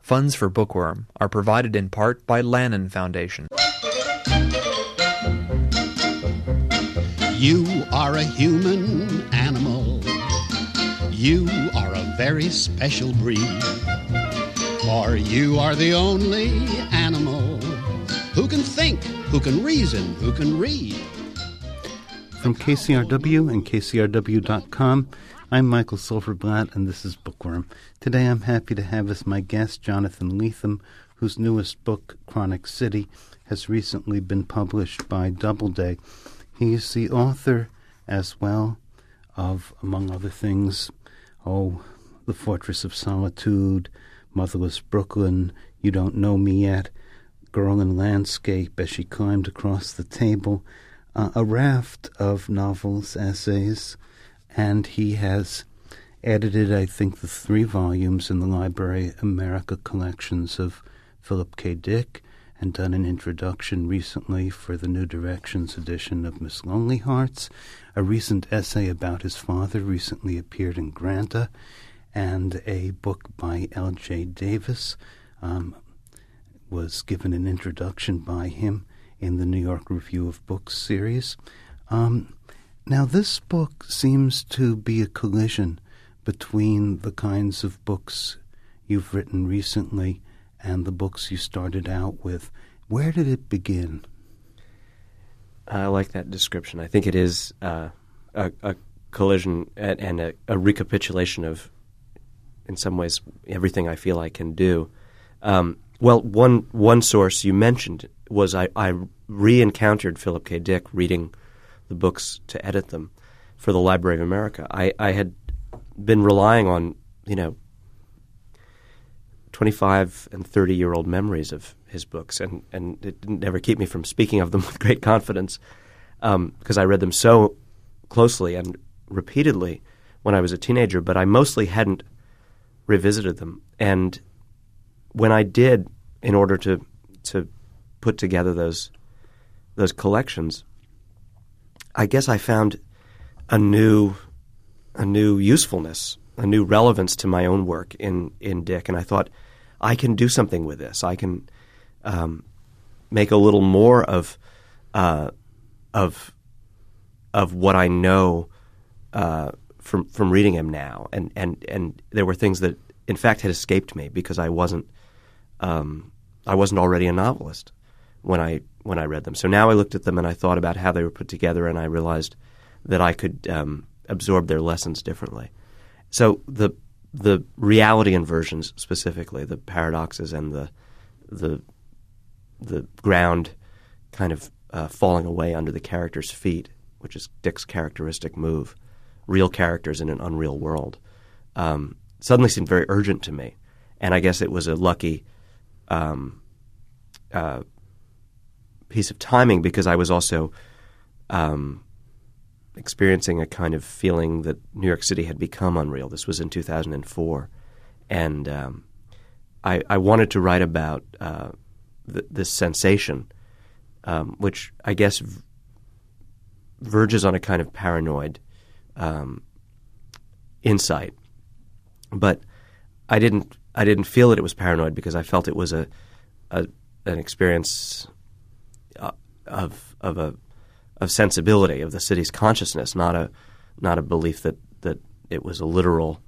Funds for Bookworm are provided in part by Lannan Foundation. You are a human animal. You are a very special breed. For you are the only animal who can think, who can reason, who can read. From KCRW and KCRW.com, I'm Michael Silverblatt, and this is Bookworm. Today I'm happy to have as my guest Jonathan Lethem, whose newest book, Chronic City, has recently been published by Doubleday. He is the author as well of, among other things, The Fortress of Solitude, Motherless Brooklyn, You Don't Know Me Yet, Girl in Landscape, As She Climbed Across the Table, a raft of novels, essays, and he has edited, I think, the 3 volumes in the Library America collections of Philip K. Dick, and done an introduction recently for the New Directions edition of Miss Lonely Hearts. A recent essay about his father recently appeared in Granta, and a book by L.J. Davis was given an introduction by him in the New York Review of Books series. Now, this book seems to be a collision between the kinds of books you've written recently and the books you started out with. Where did it begin? I like that description. I think it is a collision and a recapitulation of, in some ways, everything I feel I can do. Well, one source you mentioned was I re-encountered Philip K. Dick reading the books to edit them for the Library of America. I had been relying on, 25 and 30-year-old memories of his books, and it didn't ever keep me from speaking of them with great confidence because I read them so closely and repeatedly when I was a teenager, but I mostly hadn't revisited them. And when I did, in order to put together those collections, I guess I found a new usefulness, a new relevance to my own work in Dick, and I thought, I can do something with this. I can make a little more of what I know from reading him now, and there were things that in fact had escaped me because I wasn't already a novelist when I read them. So now I looked at them and I thought about how they were put together, and I realized that I could absorb their lessons differently. So the reality inversions, specifically the paradoxes and the ground kind of falling away under the character's feet, which is Dick's characteristic move, real characters in an unreal world, suddenly seemed very urgent to me. And I guess it was a lucky piece of timing because I was also experiencing a kind of feeling that New York City had become unreal. This was in 2004. And I wanted to write about this sensation, which I guess verges on a kind of paranoid insight. But I didn't feel that it was paranoid because I felt it was an experience of sensibility of the city's consciousness, not a belief that it was a literal,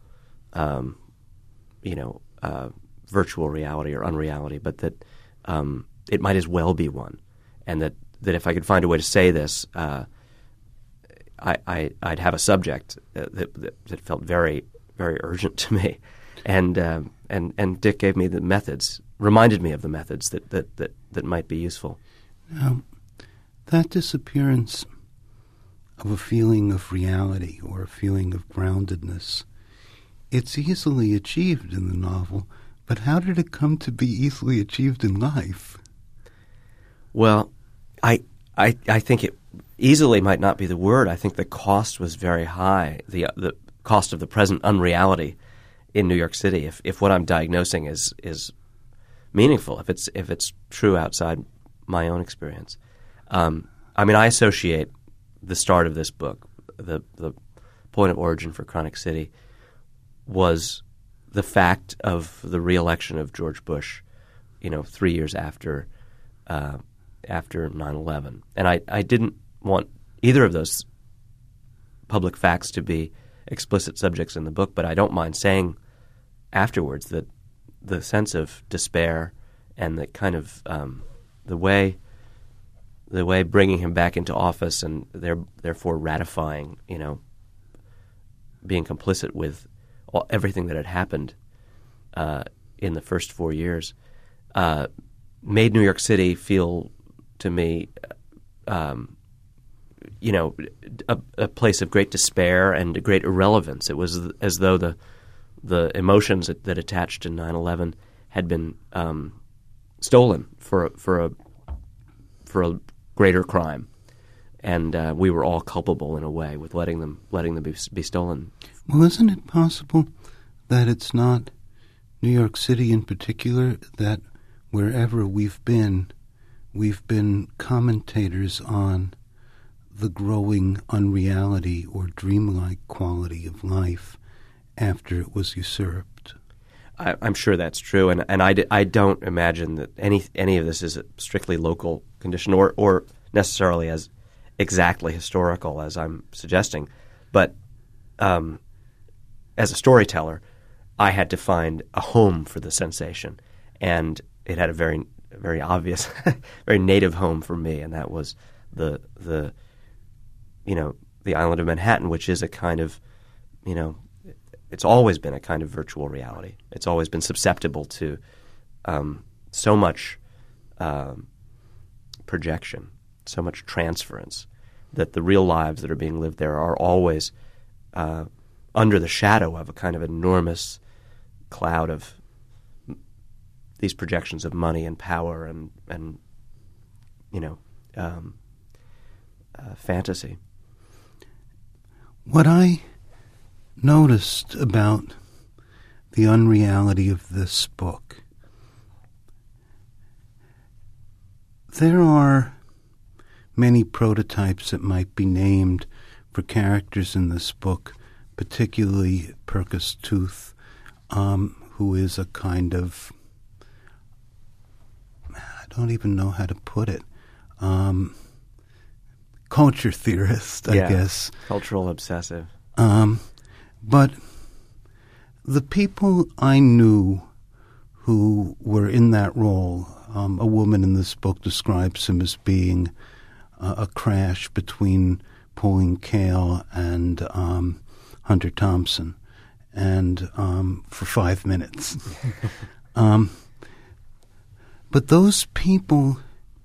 virtual reality or unreality, but that it might as well be one, and that if I could find a way to say this, I'd have a subject that felt very, very urgent to me, and Dick gave me the methods, reminded me of the methods that might be useful. That disappearance of a feeling of reality or a feeling of groundedness, it's easily achieved in the novel, but how did it come to be easily achieved in life? Well, I think it easily might not be the word. I think the cost was very high, the cost of the present unreality in New York City. If what I'm diagnosing is meaningful, if it's true outside my own experience. I associate the start of this book, the point of origin for Chronic City, was the fact of the re-election of George Bush, 3 years after 9/11. And I didn't want either of those public facts to be explicit subjects in the book, but I don't mind saying afterwards that the sense of despair and the kind of the way bringing him back into office and therefore ratifying, being complicit with everything that had happened in the first 4 years, made New York City feel to me, a place of great despair and great irrelevance. It was as though the emotions that attached to 9/11 had been stolen for a greater crime, and we were all culpable in a way with letting them be stolen. Well, isn't it possible that it's not New York City in particular, that wherever we've been commentators on the growing unreality or dreamlike quality of life after it was usurped? I'm sure that's true, and I don't imagine that any of this is a strictly local condition or necessarily as exactly historical as I'm suggesting. But as a storyteller, I had to find a home for the sensation, and it had a very, very obvious, very native home for me, and that was the island of Manhattan, which is a kind of, it's always been a kind of virtual reality. It's always been susceptible to so much projection, so much transference, that the real lives that are being lived there are always under the shadow of a kind of enormous cloud of these projections of money and power and fantasy. What I noticed about the unreality of this book, there are many prototypes that might be named for characters in this book, particularly Purkis Tooth, who is a kind of, I don't even know how to put it, culture theorist, I guess. Cultural obsessive. But the people I knew who were in that role, a woman in this book describes him as being a crash between Pauline Kael and Hunter Thompson, and for 5 minutes. But those people,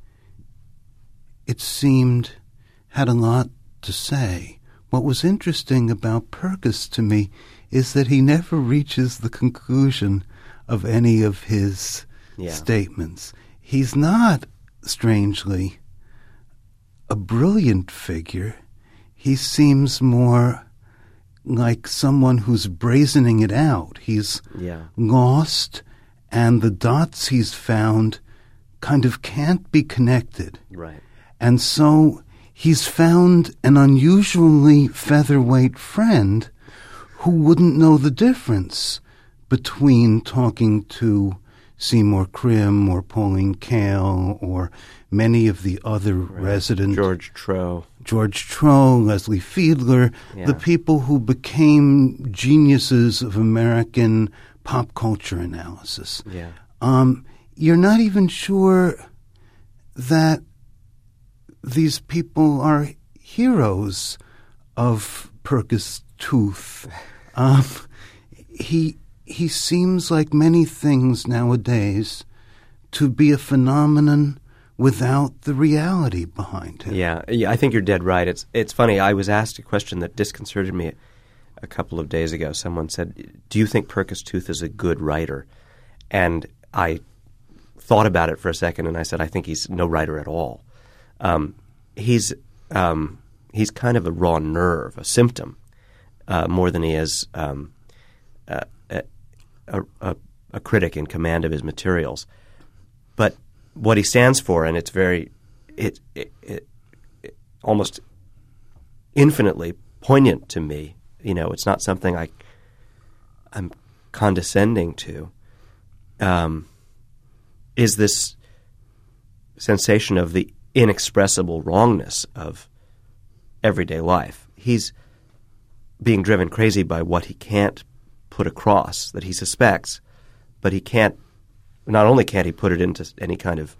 it seemed, had a lot to say. What was interesting about Purkis to me is that he never reaches the conclusion of any of his statements. He's not, strangely, a brilliant figure. He seems more like someone who's brazening it out. He's lost, and the dots he's found kind of can't be connected. Right. And so he's found an unusually featherweight friend who wouldn't know the difference between talking to Seymour Krim or Pauline Kael or many of the other residents. George Trow, Leslie Fiedler, the people who became geniuses of American pop culture analysis. Yeah. You're not even sure that these people are heroes of Purkis Tooth. He seems like many things nowadays to be a phenomenon without the reality behind him. Yeah, I think you're dead right. It's funny. I was asked a question that disconcerted me a couple of days ago. Someone said, "Do you think Purkis Tooth is a good writer?" And I thought about it for a second, and I said, "I think he's no writer at all. He's kind of a raw nerve, a symptom, more than he is a critic in command of his materials. But what he stands for, and it's very, it almost infinitely poignant to me. It's not something I'm condescending to is this sensation of the inexpressible wrongness of everyday life. He's being driven crazy by what he can't put across, that he suspects, but he can't, not only can't he put it into any kind of,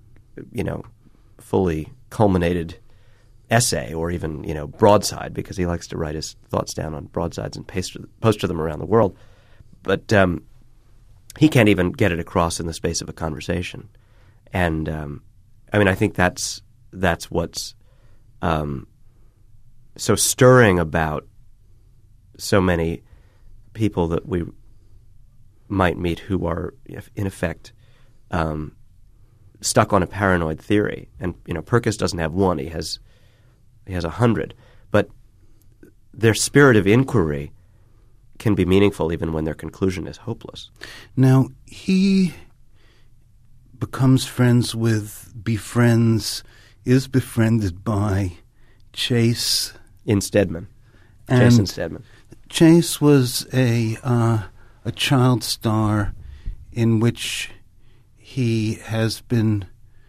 fully culminated essay or even, broadside, because he likes to write his thoughts down on broadsides and poster them around the world. But he can't even get it across in the space of a conversation. And, I think that's what's so stirring about so many people that we might meet who are, in effect, stuck on a paranoid theory. And Purkis doesn't have one; he has 100. But their spirit of inquiry can be meaningful even when their conclusion is hopeless. Now he is befriended by Chase Stedman. And Jason Stedman. Chase was a child star in which he has been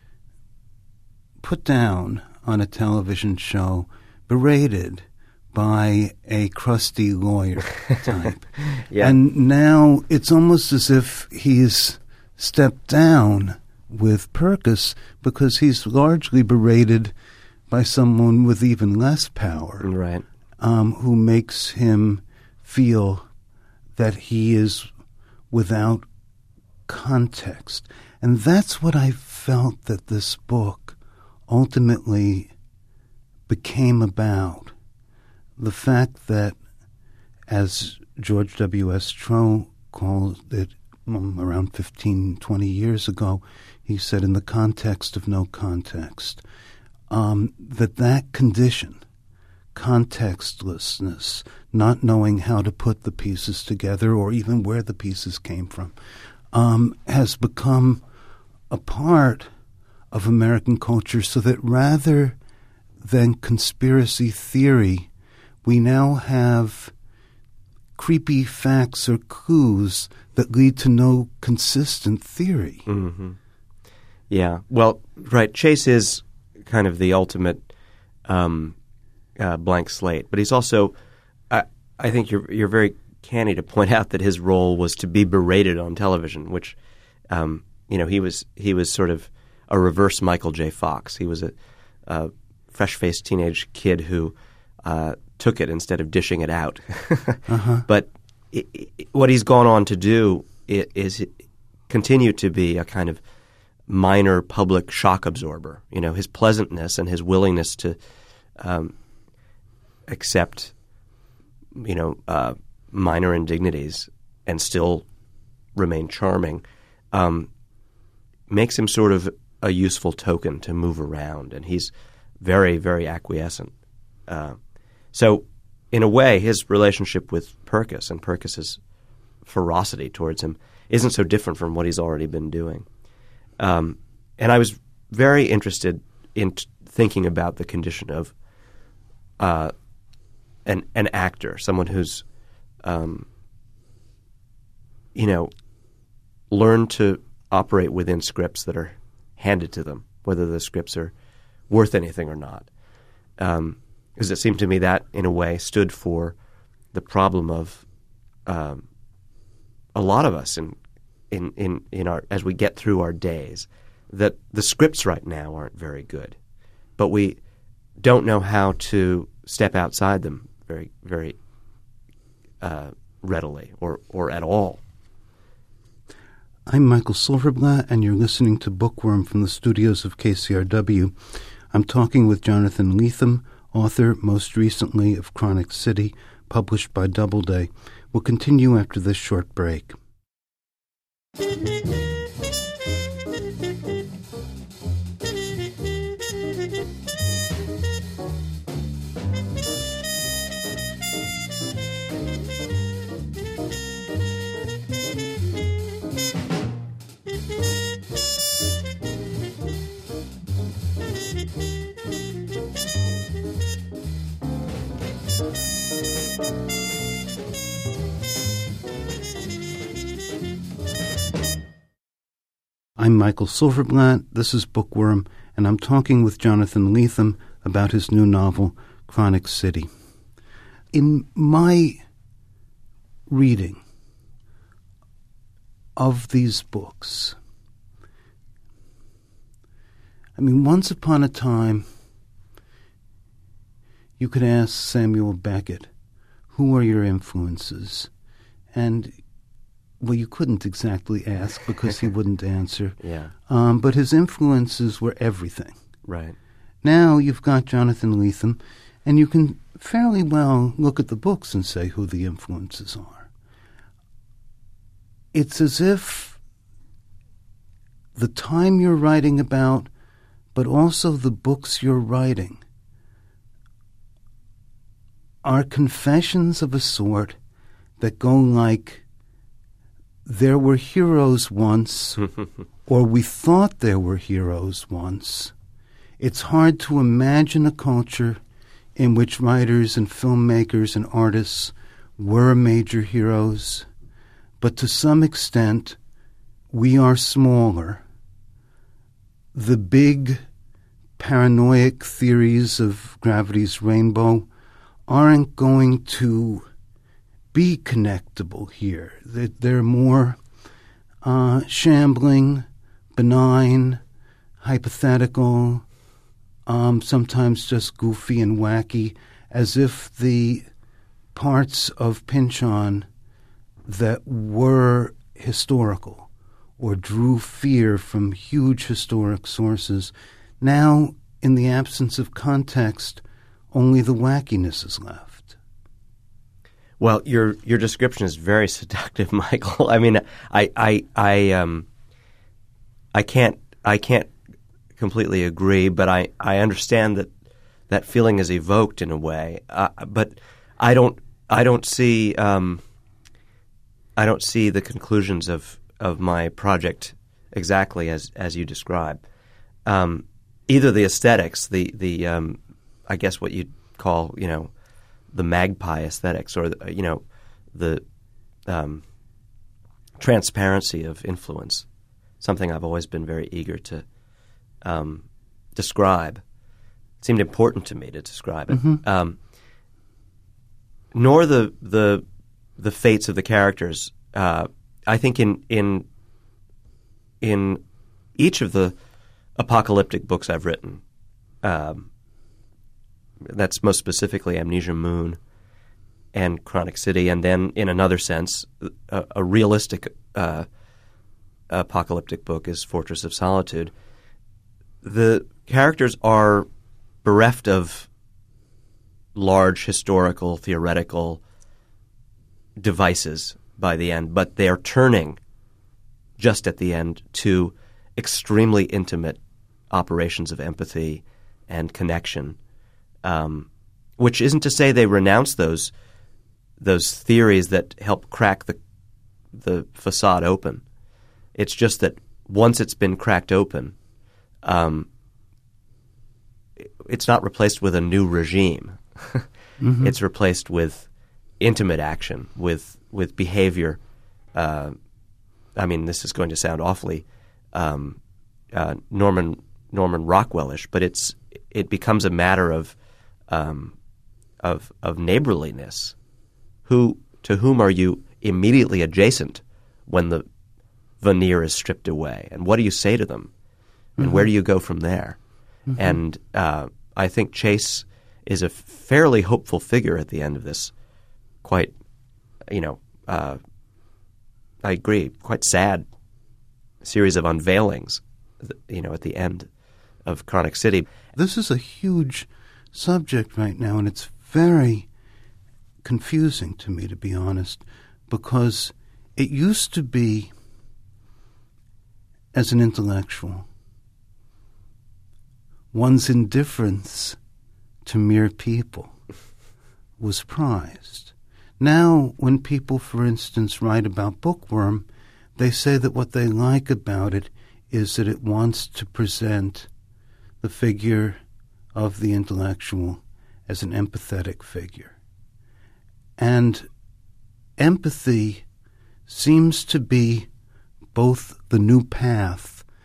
put down on a television show, berated by a crusty lawyer type. Yeah. And now it's almost as if he's stepped down with Purkis because he's largely berated by someone with even less power. Right. Who makes him feel that he is without context. And that's what I felt that this book ultimately became about. The fact that, as George W.S. Trow called it around 15, 20 years ago, he said, in the context of no context, that condition, contextlessness, not knowing how to put the pieces together or even where the pieces came from, has become a part of American culture, so that rather than conspiracy theory, we now have creepy facts or clues that lead to no consistent theory. Mm-hmm. Yeah. Well, right. Chase is kind of the ultimate blank slate, but he's also. I think you're very canny to point out that his role was to be berated on television, which he was sort of a reverse Michael J. Fox. He was a fresh-faced teenage kid who took it instead of dishing it out. Uh-huh. But what he's gone on to do is continue to be a kind of minor public shock absorber. His pleasantness and his willingness to accept, minor indignities and still remain charming, makes him sort of a useful token to move around, and he's very, very acquiescent. So, in a way, his relationship with Purkis and Purkis's ferocity towards him isn't so different from what he's already been doing. And I was very interested in thinking about the condition of an actor, someone who's, learned to operate within scripts that are handed to them, whether the scripts are worth anything or not. Because it seemed to me that, in a way, stood for the problem of a lot of us in our as we get through our days, that the scripts right now aren't very good, but we don't know how to step outside them very, very readily or at all. I'm Michael Silverblatt, and you're listening to Bookworm from the studios of KCRW. I'm talking with Jonathan Lethem, author most recently of Chronic City, published by Doubleday. We'll continue after this short break. I'm Michael Silverblatt, this is Bookworm, and I'm talking with Jonathan Lethem about his new novel, Chronic City. In my reading of these books, once upon a time, you could ask Samuel Beckett, who are your influences? And, well, you couldn't exactly ask because he wouldn't answer. Yeah. But his influences were everything. Right. Now you've got Jonathan Lethem, and you can fairly well look at the books and say who the influences are. It's as if the time you're writing about, but also the books you're writing, are confessions of a sort that go like, there were heroes once, or we thought there were heroes once. It's hard to imagine a culture in which writers and filmmakers and artists were major heroes, but to some extent, we are smaller. The big paranoid theories of gravity's rainbow aren't going to be connectable here. They're more shambling, benign, hypothetical, sometimes just goofy and wacky, as if the parts of Pynchon that were historical or drew fear from huge historic sources, now, in the absence of context, only the wackiness is left. Well, your description is very seductive, Michael. I can't completely agree, but I understand that feeling is evoked in a way. But I don't see the conclusions of my project exactly as you describe. Either the aesthetics, the I guess what you'd call, the magpie aesthetics, or the transparency of influence, something I've always been very eager to describe. It seemed important to me to describe it. Mm-hmm. Nor the fates of the characters. I think in each of the apocalyptic books I've written, that's most specifically Amnesia Moon and Chronic City, and then in another sense, a realistic apocalyptic book is Fortress of Solitude. The characters are bereft of large historical, theoretical devices by the end, but they are turning just at the end to extremely intimate operations of empathy and connection. Which isn't to say they renounce those theories that help crack the facade open. It's just that once it's been cracked open, it's not replaced with a new regime. Mm-hmm. It's replaced with intimate action, with behavior. This is going to sound awfully Norman Rockwell-ish, but it becomes a matter of neighborliness. To whom are you immediately adjacent when the veneer is stripped away, and what do you say to them, and mm-hmm. where do you go from there? Mm-hmm. And I think Chase is a fairly hopeful figure at the end of this. Quite, I agree. Quite sad series of unveilings, at the end of Chronic City. This is a huge subject right now, and it's very confusing to me, to be honest, because it used to be, as an intellectual, one's indifference to mere people was prized. Now, when people, for instance, write about Bookworm, they say that what they like about it is that it wants to present the figure of the intellectual as an empathetic figure. And empathy seems to be both the new path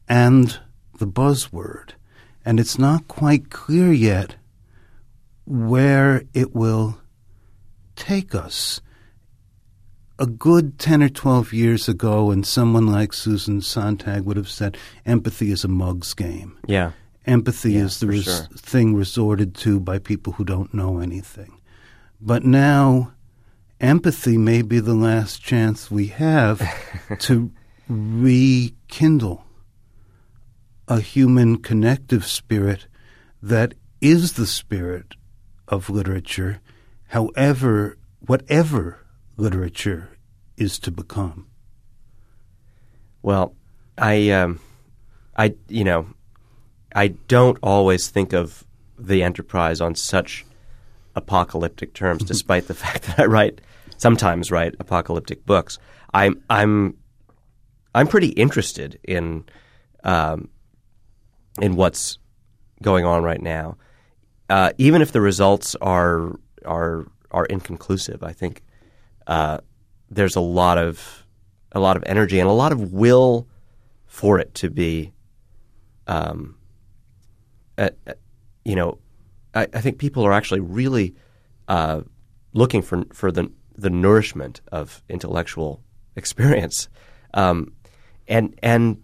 and the buzzword. And it's not quite clear yet where it will take us. A good 10 or 12 years ago, and someone like Susan Sontag would have said, empathy is a mug's game. Yeah. Empathy is the thing resorted to by people who don't know anything. But now, empathy may be the last chance we have to rekindle a human connective spirit that is the spirit of literature, whatever literature is to become. Well, I don't always think of the enterprise on such apocalyptic terms, despite the fact that I sometimes write apocalyptic books. I'm pretty interested in what's going on right now, even if the results are inconclusive. I think there's a lot of energy and a lot of will for it to be. I think people are actually really looking for the nourishment of intellectual experience, and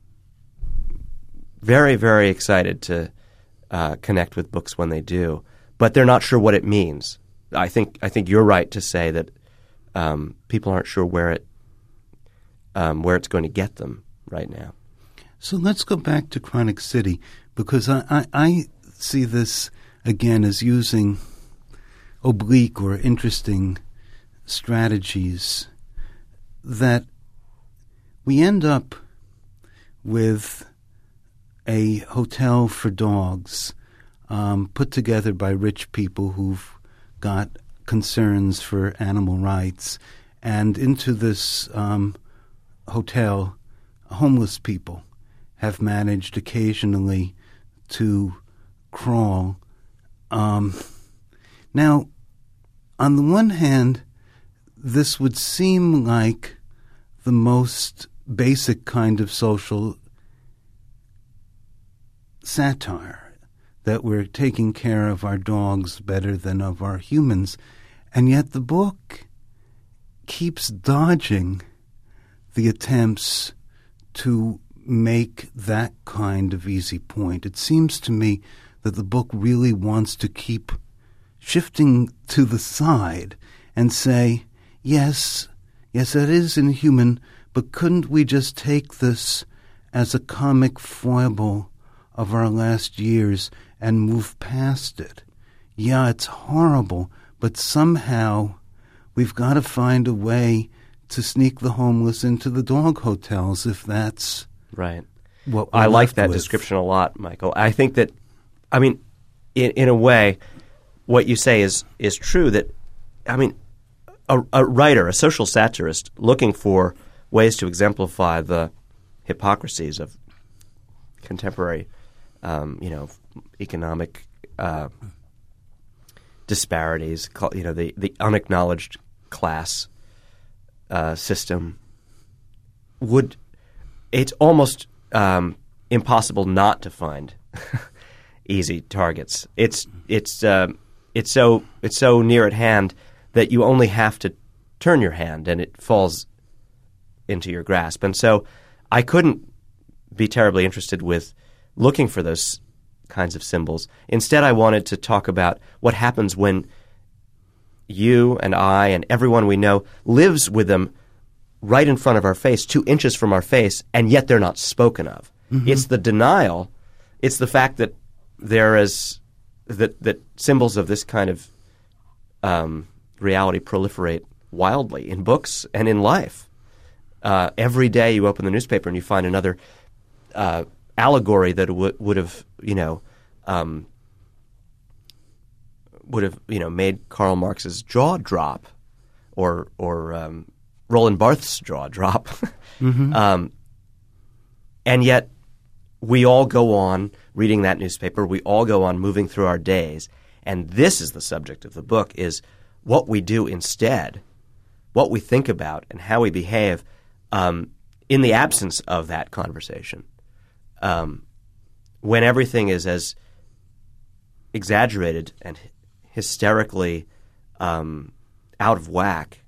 very, very excited to connect with books when they do, but they're not sure what it means. I think you're right to say that people aren't sure where it's going to get them right now. So let's go back to Chronic City, because I see this again as using oblique or interesting strategies that we end up with a hotel for dogs put together by rich people who've got concerns for animal rights, and into this hotel, homeless people have managed occasionally to crawl. Now, on the one hand, this would seem like the most basic kind of social satire, that we're taking care of our dogs better than of our humans, and yet the book keeps dodging the attempts to make that kind of easy point. It seems to me that the book really wants to keep shifting to the side and say, yes, that is inhuman, but couldn't we just take this as a comic foible of our last years and move past it? Yeah, it's horrible, but somehow we've got to find a way to sneak the homeless into the dog hotels, if that's right. What I like that description a lot, Michael. I think that, in a way, what you say is true. That, a writer, a social satirist, looking for ways to exemplify the hypocrisies of contemporary, economic disparities, the unacknowledged class system. It's almost impossible not to find easy targets. It's so near at hand that you only have to turn your hand and it falls into your grasp. And so I couldn't be terribly interested with looking for those kinds of symbols. Instead, I wanted to talk about what happens when you and I and everyone we know lives with them right in front of our face, 2 inches from our face, and yet they're not spoken of. Mm-hmm. It's the denial. It's the fact that there is that symbols of this kind of reality proliferate wildly in books and in life. Every day you open the newspaper and you find another allegory that would have made Karl Marx's jaw drop, or Roland Barthes' jaw drop. Mm-hmm. And yet we all go on reading that newspaper. We all go on moving through our days. And this is the subject of the book, is what we do instead, what we think about and how we behave in the absence of that conversation. when everything is as exaggerated and hysterically out of whack,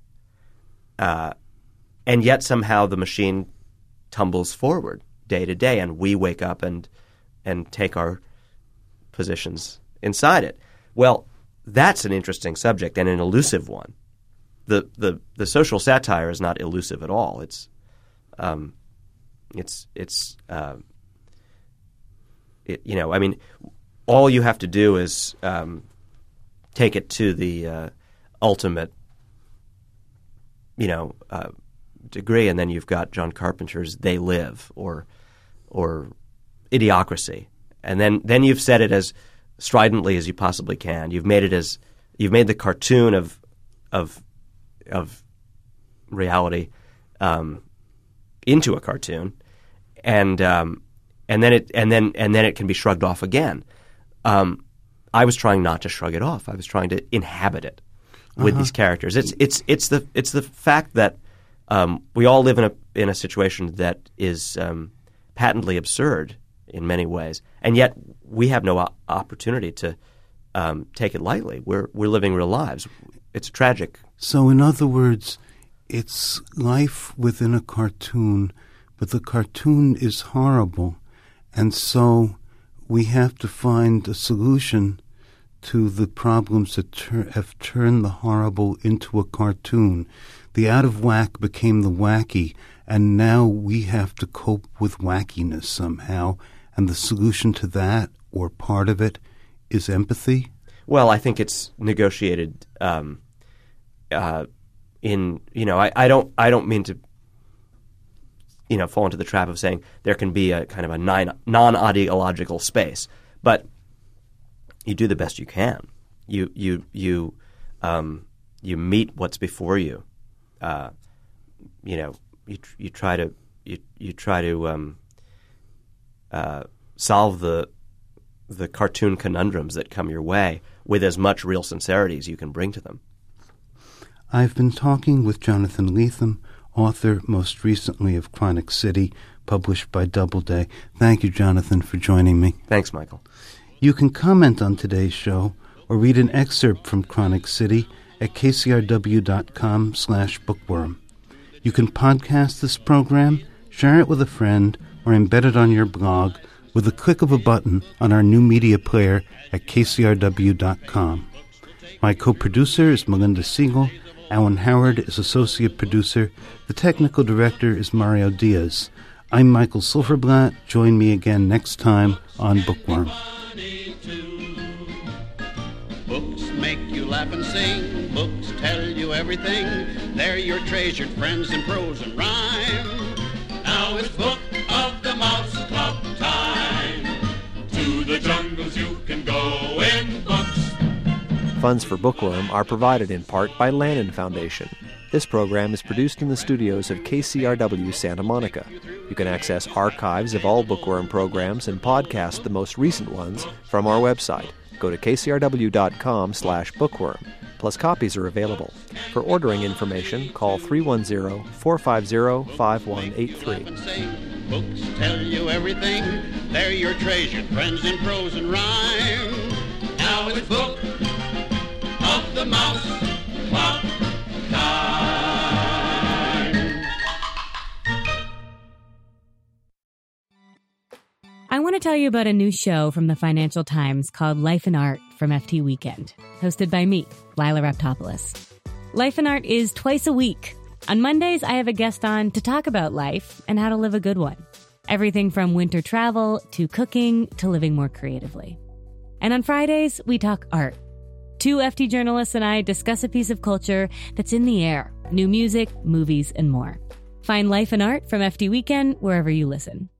and yet somehow the machine tumbles forward day to day, and we wake up and take our positions inside it. Well, that's an interesting subject and an elusive one. The social satire is not elusive at all. It's all you have to do is take it to the ultimate, degree, and then you've got John Carpenter's They Live or Idiocracy, and then you've said it as stridently as you possibly can. You've made the cartoon of reality into a cartoon, and then it can be shrugged off again. I was trying not to shrug it off. I was trying to inhabit it with these characters. It's the fact that we all live in a situation that is patently absurd in many ways, and yet we have no opportunity to take it lightly. We're living real lives. It's tragic. So, in other words, it's life within a cartoon, but the cartoon is horrible, and so we have to find a solution to the problems that have turned the horrible into a cartoon. The out of whack became the wacky, and now we have to cope with wackiness somehow, and the solution to that, or part of it, is empathy? Well, I think it's negotiated I don't mean to fall into the trap of saying there can be a kind of a non-ideological space, but you do the best you can. You meet what's before you. You try to solve the cartoon conundrums that come your way with as much real sincerity as you can bring to them. I've been talking with Jonathan Lethem, author most recently of Chronic City, published by Doubleday. Thank you, Jonathan, for joining me. Thanks, Michael. You can comment on today's show or read an excerpt from Chronic City at kcrw.com/bookworm. You can podcast this program, share it with a friend, or embed it on your blog with a click of a button on our new media player at kcrw.com. My co-producer is Melinda Siegel. Alan Howard is associate producer. The technical director is Mario Diaz. I'm Michael Silverblatt. Join me again next time on Bookworm. Books make you laugh and sing. Books tell you everything. They're your treasured friends in prose and rhyme. Now it's Book of the Mouse Club time. To the jungles you can go in books. Funds for Bookworm are provided in part by Lannan Foundation. This program is produced in the studios of KCRW Santa Monica. You can access archives of all Bookworm programs and podcast the most recent ones from our website. Go to kcrw.com/bookworm. Plus copies are available. For ordering information, call 310-450-5183. Books tell you everything. They're your treasured friends in prose and rhyme. Now it's Book of the Mouse Club time. I want to tell you about a new show from the Financial Times called Life and Art from FT Weekend, hosted by me, Lila Raptopoulos. Life and Art is twice a week. On Mondays, I have a guest on to talk about life and how to live a good one. Everything from winter travel to cooking to living more creatively. And on Fridays, we talk art. Two FT journalists and I discuss a piece of culture that's in the air, new music, movies, and more. Find Life and Art from FT Weekend wherever you listen.